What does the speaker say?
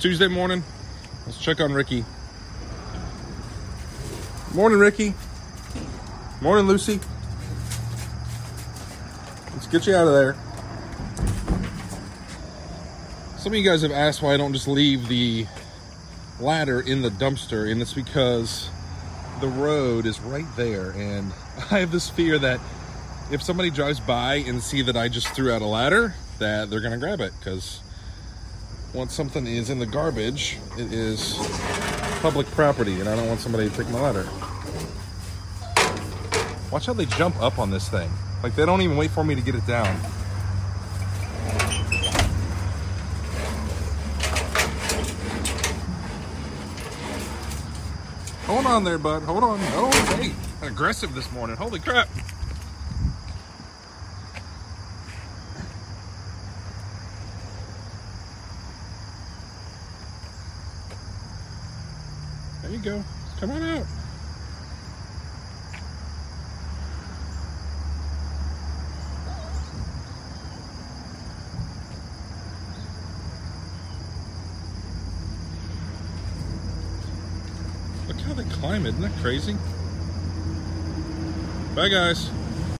Tuesday morning. Let's check on Ricky. Morning, Ricky. Morning, Lucy. Let's get you out of there. Some of you guys have asked why I don't just leave the ladder in the dumpster, and it's because the road is right there, and I have this fear that if somebody drives by and see that I just threw out a ladder, that they're gonna grab it, because once something is in the garbage, it is public property, and I don't want somebody to take my ladder. Watch how they jump up on this thing. Like, they don't even wait for me to get it down. Hold on there, bud. Hold on. Oh, hey, aggressive this morning. Holy crap. There you go. Come on out. Look how they climb, isn't that crazy? Bye, guys.